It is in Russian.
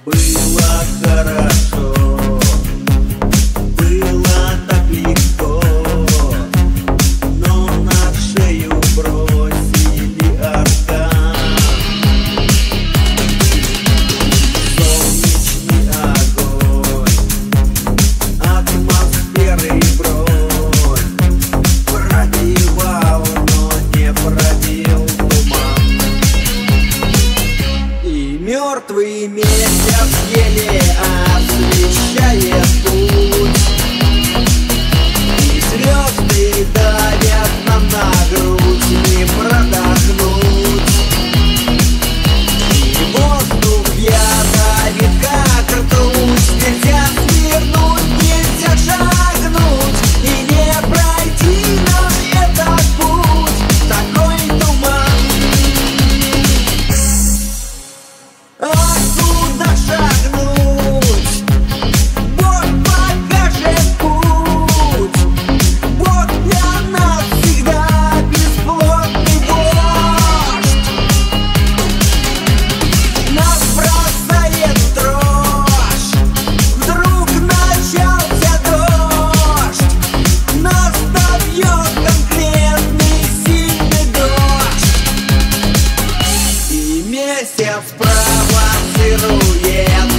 Было хорошо, было так легко, но на шею бросили аркан. Солнечный огонь, атмосферы бронь пробивал, но не пробил туман. И мертвый месяц еле освещает путь, и звезды давят нам на грудь, не продохнуть. И воздух ядовит, как ртуть, нельзя свернуть, нельзя шагнуть, и не пройти нам этот путь, такой туман. Откуда шагнуть? Бог покажет путь. Бог для нас всегда бесплотный вождь. Нас бросает дрожь, вдруг начался дождь. Нас добьет конкретный сильный дождь. И месяц провоцирует